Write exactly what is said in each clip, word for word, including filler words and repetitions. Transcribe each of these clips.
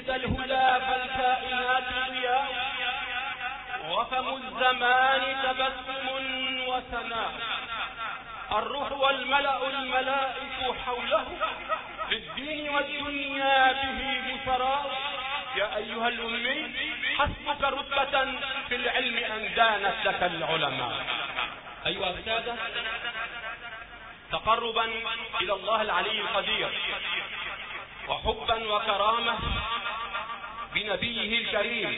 سيد الهدى فالكائنات ضياء، وفم الزمان تبسم وثناء. الروح والملأ الملائك حوله، للدين والدنيا به بثراء. يا أيها الأمي حسبك رتبة في العلم أن دانت لك العلماء. أيها السادة، تقربا إلى الله العلي القدير وحبا وكرامة بنبيه الكريم،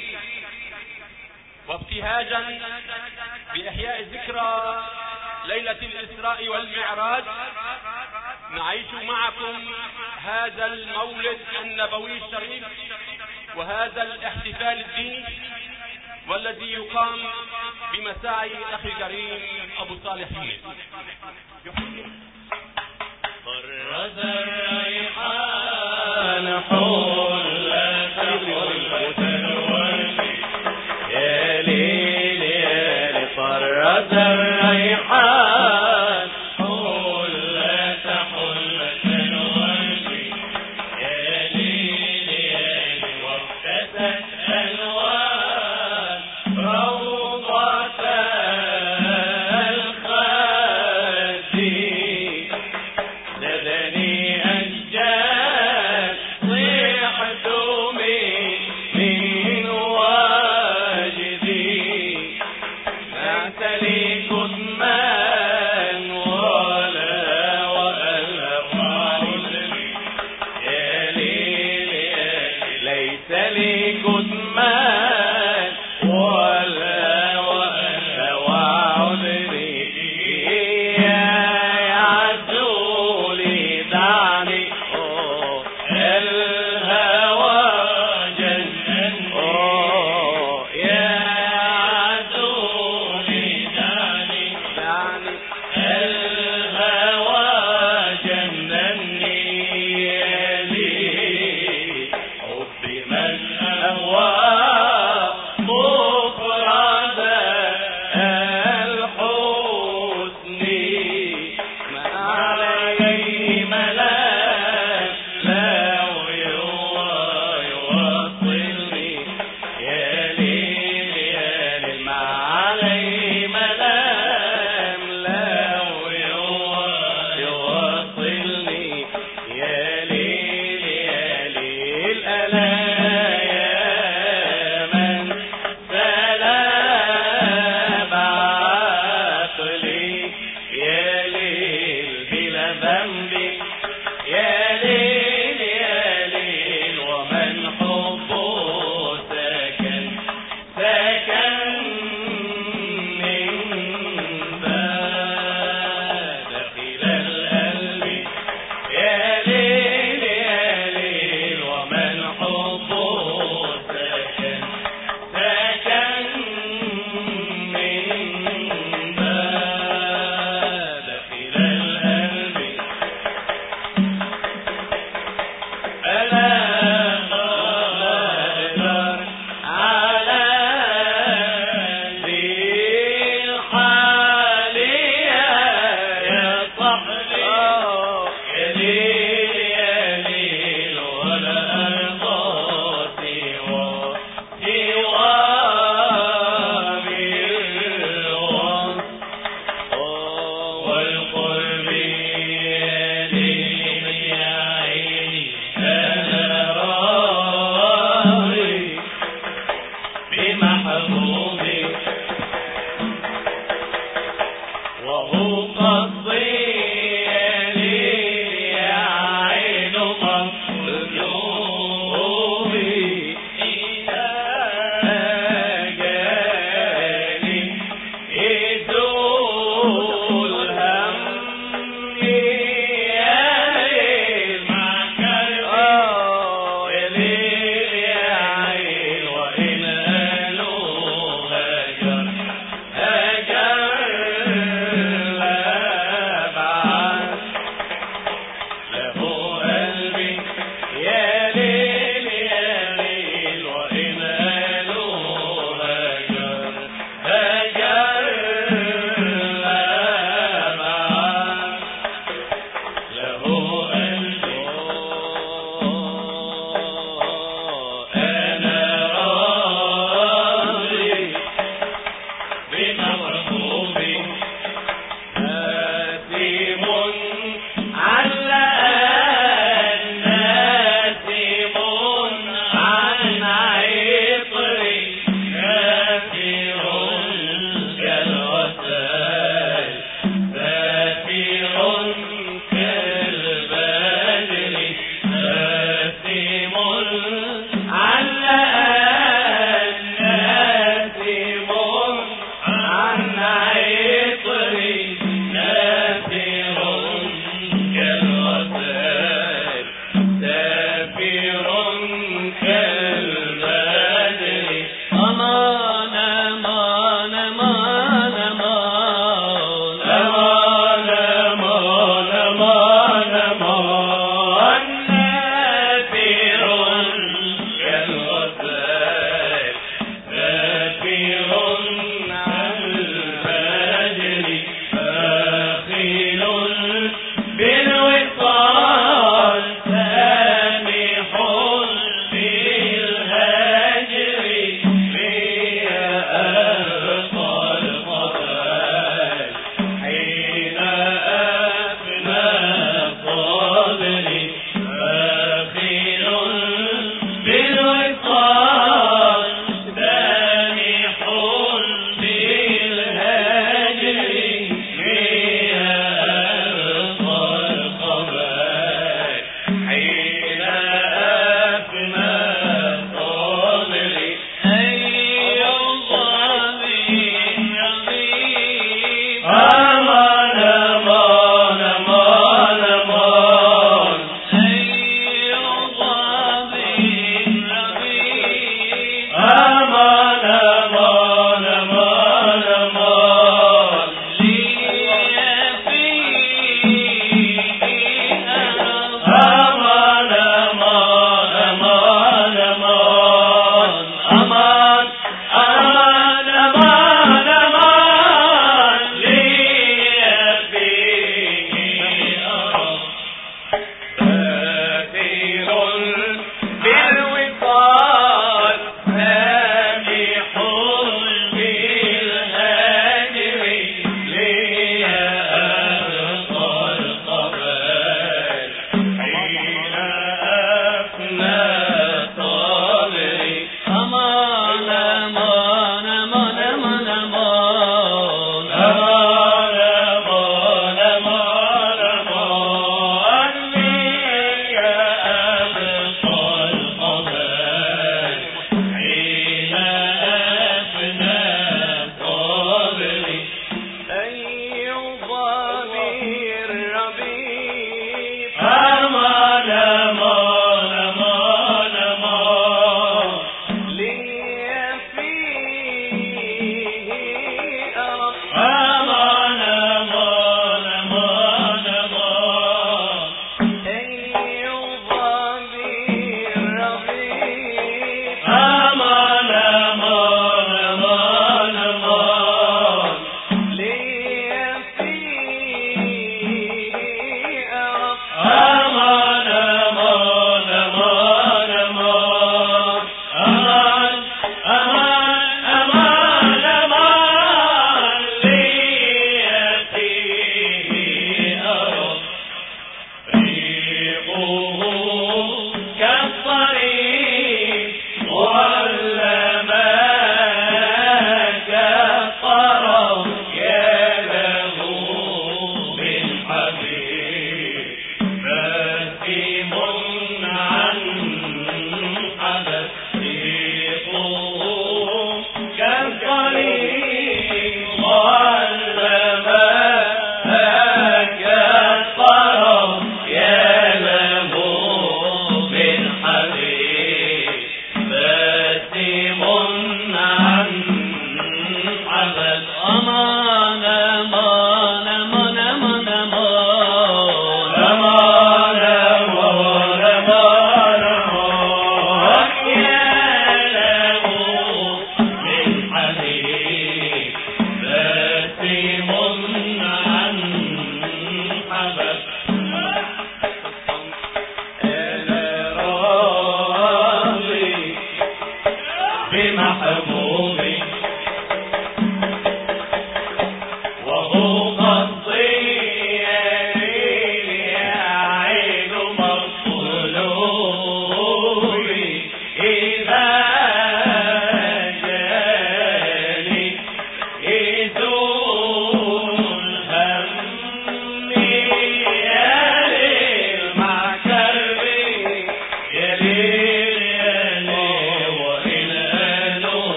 وابتهاجا بإحياء ذكرى ليلة الإسراء والمعراج، نعيش معكم هذا المولد النبوي الشريف وهذا الاحتفال الديني، والذي يقام بمساعي أخي الكريم أبو صالح يونس. طرز الريحان حلة حلة الورد، يا ليل يا ليل طرز الريحان حلة حلة الورد، يا ليل يا ليل وابتست ألوان روضة الخد، زادني أشجار صيحت من واجدي، بعت لي كتمان ولا وألف عذري، يا ليل يا ليل ليس لي كتمان ولا وألف عذري، يا عزولي دعني أوه الهوى جنني، أوه يا عزولي دعني دعني الهوى جنني، يا لي حب من أهوى مفرد الحسن، ما عليه ملام لو يوصلني، يا ليل يا ليل ما عليه ملام لو يوصلني، يا ليل يا ليل ألا يا من سلام عقلي، يا ليل بلا ذنب، يا ليل يا ليل ومن حبه سكن سكن من باب داخل القلب، يا ليل يا ليل ومن حبه سكن سكن من باب داخل القلب،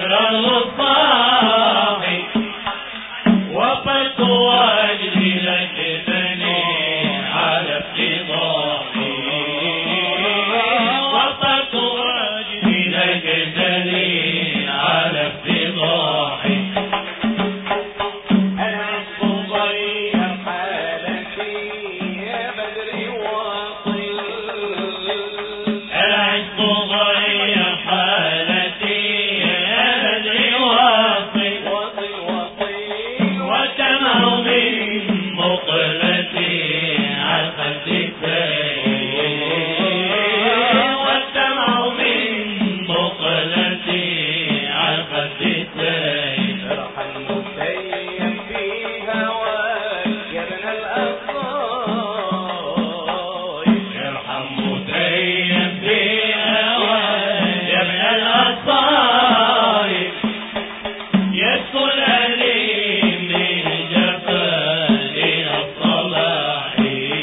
بدر الصاحي وقت واجبي لك بني على افتضاحي وقت واجبي لك بني على افتضاحي العشق ضيع حالتي يا بدري واصل العشق ضيع حالتي يا بدري واصل واصل واصل وتمع من مقلتي على خدك والدمع من مقلتي على خدك ارحل متيم في هواك يا ابن الأصايب ارحم متيم في هواك يا ابن الأصايب يسكن أليم من جفان الصلاح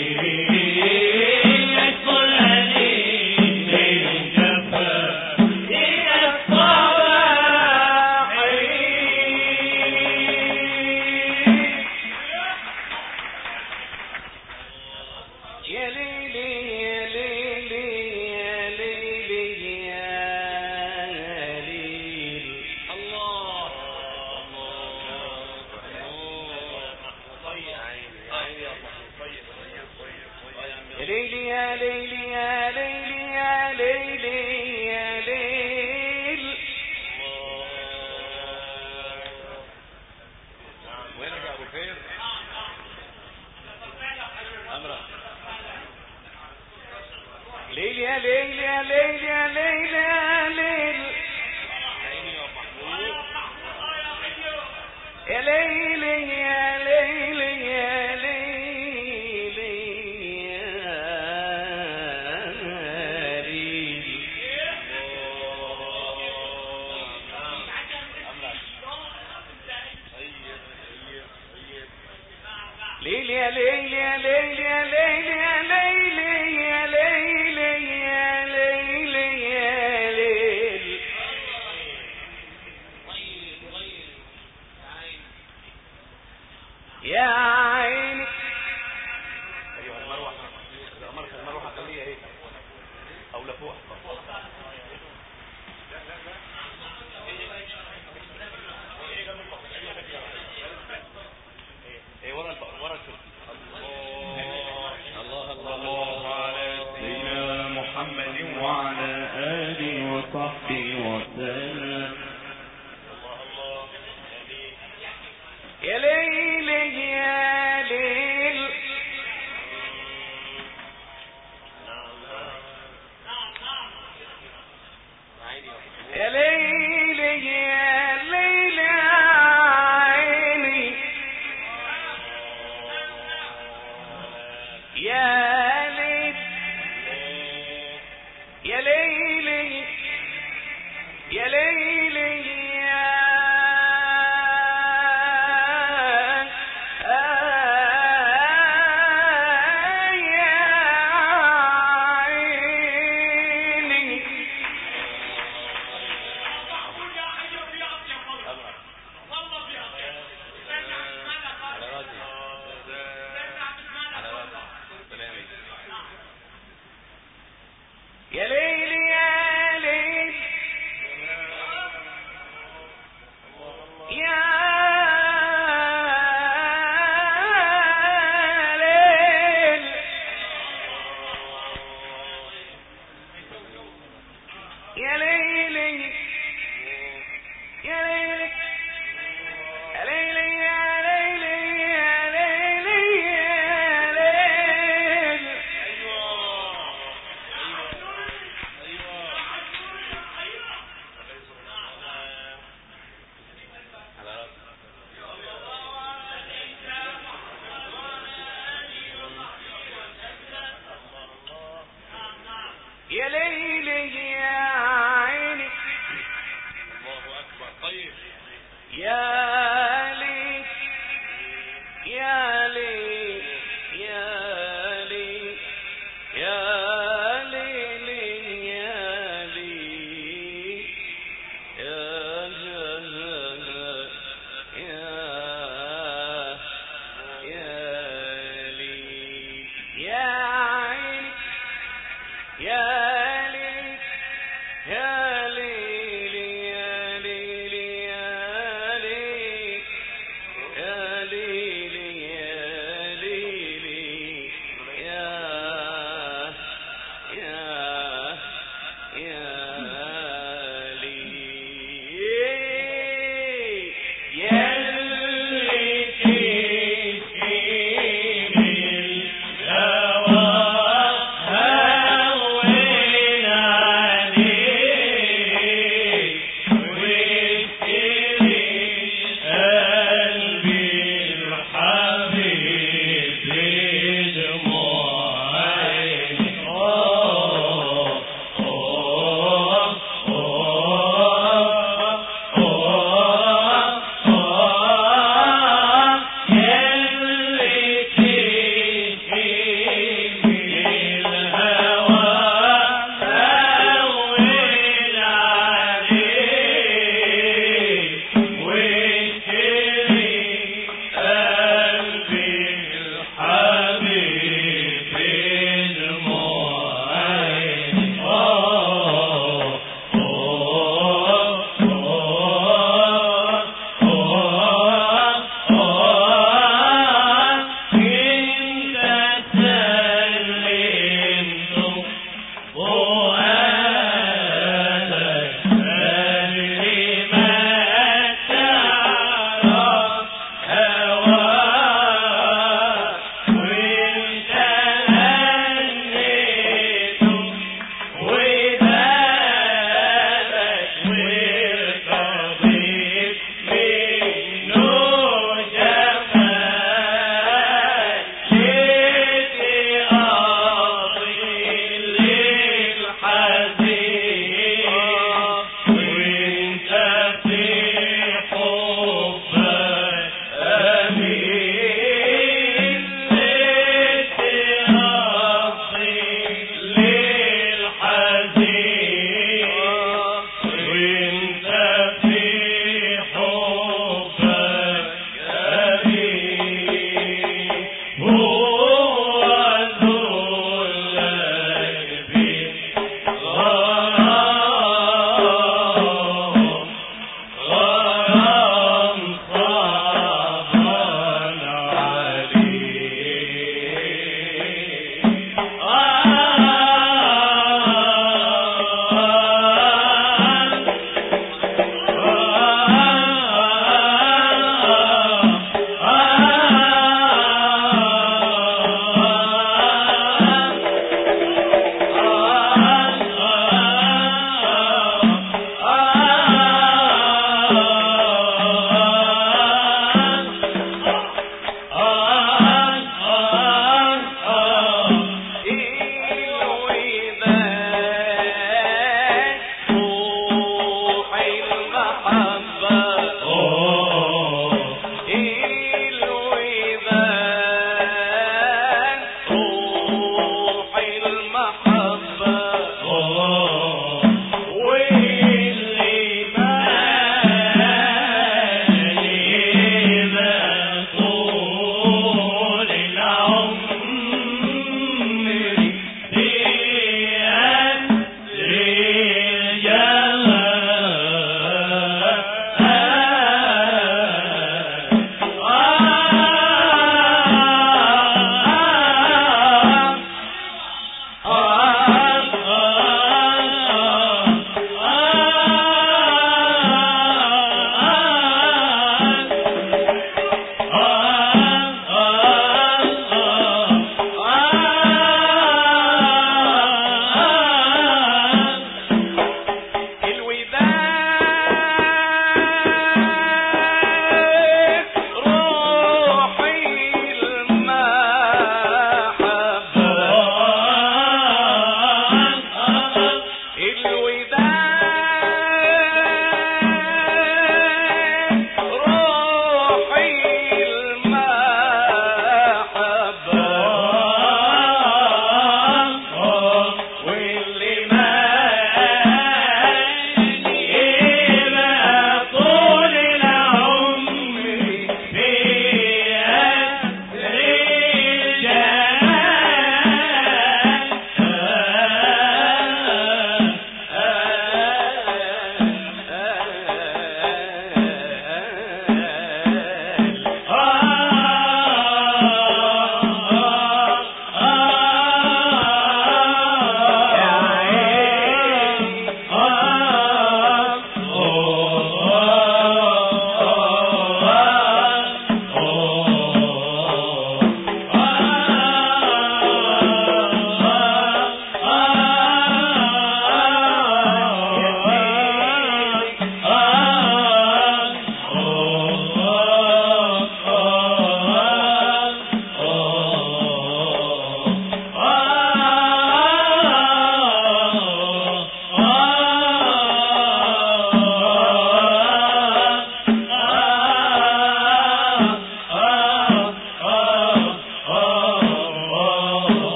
يسكن أليم من جفان الصلاح يا ليلي يا ليلي يا ليلي يا ليلي الله يا ليلي يا ليلي يا ليلي يا ليلي يا ليل وينك يا ابو خير؟ امرك ليل يا ليل يا ليل يا ليل يا ليل يا ليل يا ليل يا ليل ليل يا ليل يا ليل يا ليل يا ليل يا ليل يا ليل يا ليل يا عيني ايوه المروحه المروحه المروحه خليها ايه او لفوق ايه ورا ورا الكرسي الله الله الله على سيدنا محمد وعلى اله وصحبه وسلم يا ليل يا ليل يا ليل يا ليل عيني يا ليل يا ليل يا ليل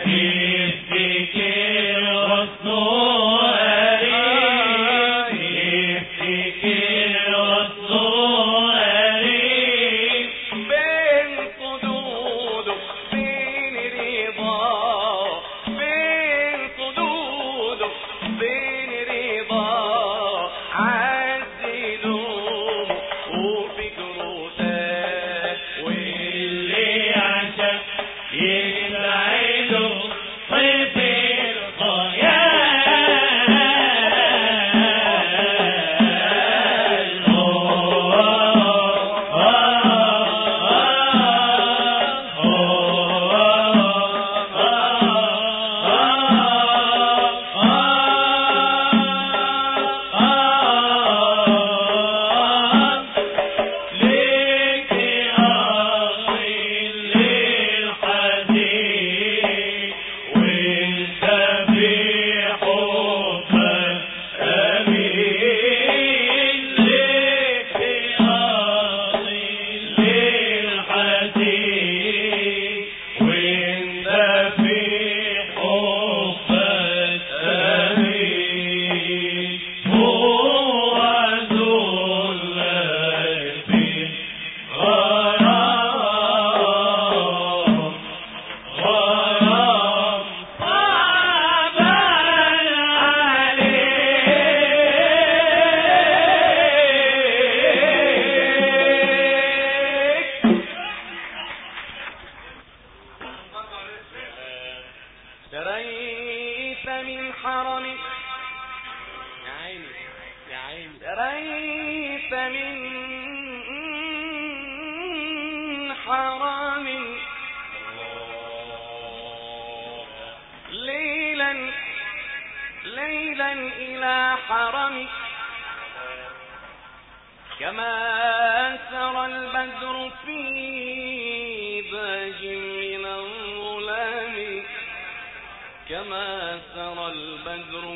كما سرى البدر